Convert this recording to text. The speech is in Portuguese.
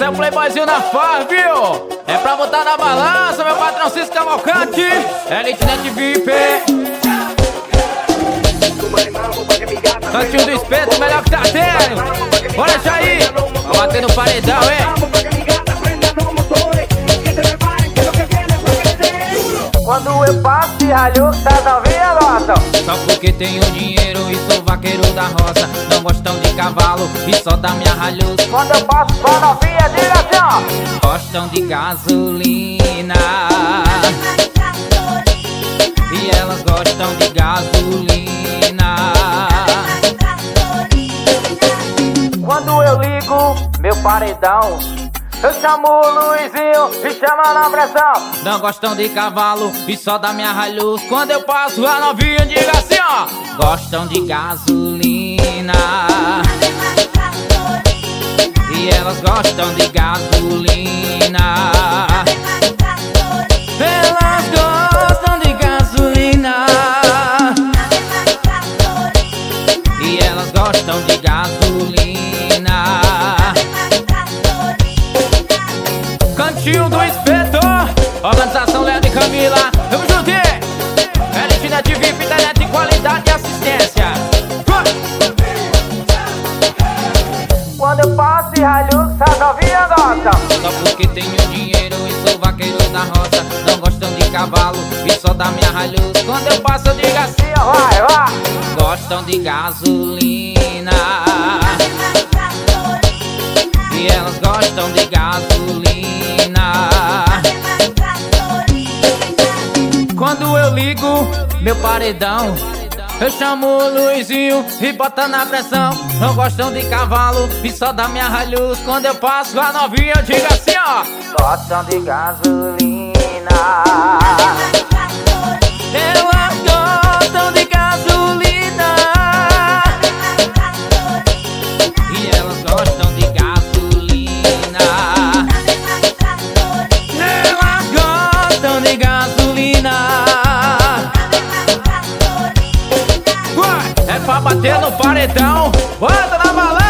Esse é o playboyzinho na farm, viu? É pra botar na balança, meu patrão Cisco Cavalcante, Elitnet VIP. Cantinho do espeto, melhor que tá tendo. Bora, Jair, vai bater no paredão, hein? Quando eu passo e ralho, tá novinha, gostam? Só porque tenho dinheiro e sou vaqueiro da roça. Não gostam de cavalo e só da minha ralhos. Quando eu passo com a novinha, diga assim, ó. Gostam de gasolina e elas gostam de gasolina. Quando eu ligo meu paredão, eu chamo o Luizinho e chama na pressão. Não gostam de cavalo e só da minha ralhos. Quando eu passo a novinha, diga assim, ó. Gostam de gasolina e elas gostam de gasolina. Elas gostam de gasolina e elas gostam de gasolina. Cantinho do espeto, organização Léo e Camila, vamos juntos! Elitnet VIP, internet de qualidade e assistência. Quando eu passo e ralho, tá novinha, gostam? Só porque tenho dinheiro e sou vaqueiro da roça. Não gostam de cavalo e só da minha ralhos. Quando eu passo eu digo assim, ó, Vai, vai. gostam de gasolina e elas gostam de gasolina. Quando eu ligo meu paredão, eu chamo o Luizinho e bota na pressão. Não gostam de cavalo e só da minha ralhos. Quando eu passo a novinha, eu digo assim, ó. Gostam de gasolina Elas gostam de gasolina e elas gostam de gasolina. Elas gostam de gasolina. É pra bater no paredão, bota na balança.